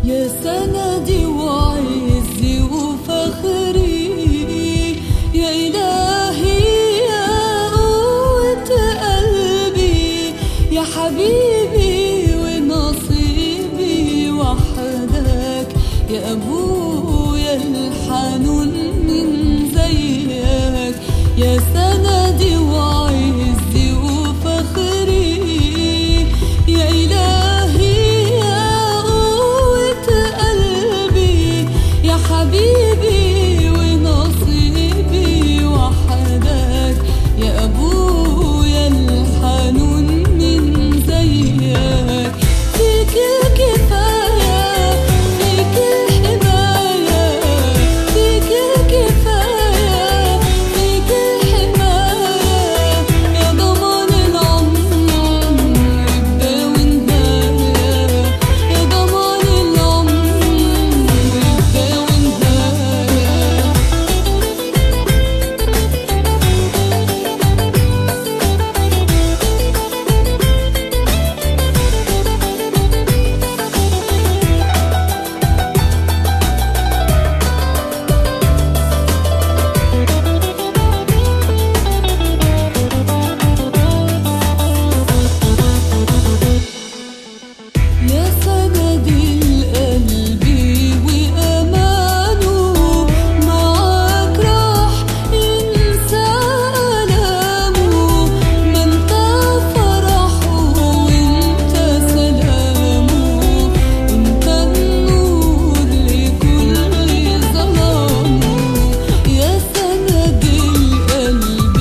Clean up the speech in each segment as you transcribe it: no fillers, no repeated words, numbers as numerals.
يا سندي وعزي وفخري، يا إلهي يا قوة قلبي، يا حبيبي ونصيبي وحدك، يا أبويا الحنون من زيك، يا سندي وعزي وفخري، يا إلهي يا قوة قلبي، يا حبيبي ونصيبي وحدك، يا أبويا الحنون من زيك، فيك الكفاية فيك الحماية، فيك الكفاية فيك الحماية، يا ضمان العمر بداية ونهاية، يا ضمان العمر بداية ونهاية. يا سندي القلب وأمانه، معاك راح ينسى ألامه، ما انت فرحه وانت سلامه، انت النور لكل ظلامه، يا سندي القلب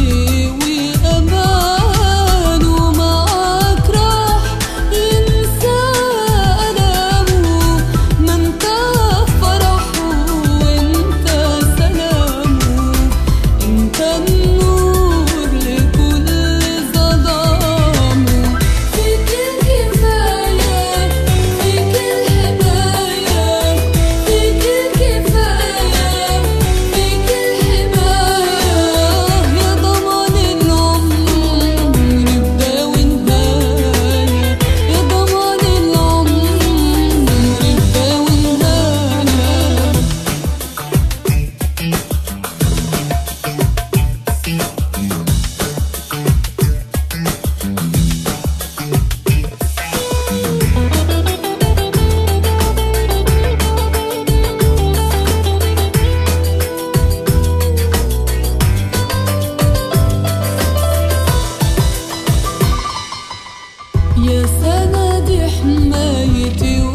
وأمانه، معاك راح ينسى ألامه، ما انت فرحه وانت سلامه، انت النور لكل ظلامه، فيك الكفاية فيك الحماية، فيك الكفاية فيك الحماية، يا ضمان العمر بداية ونهاية، يا ضمان العمر بداية ونهاية. يا سندي حمايتي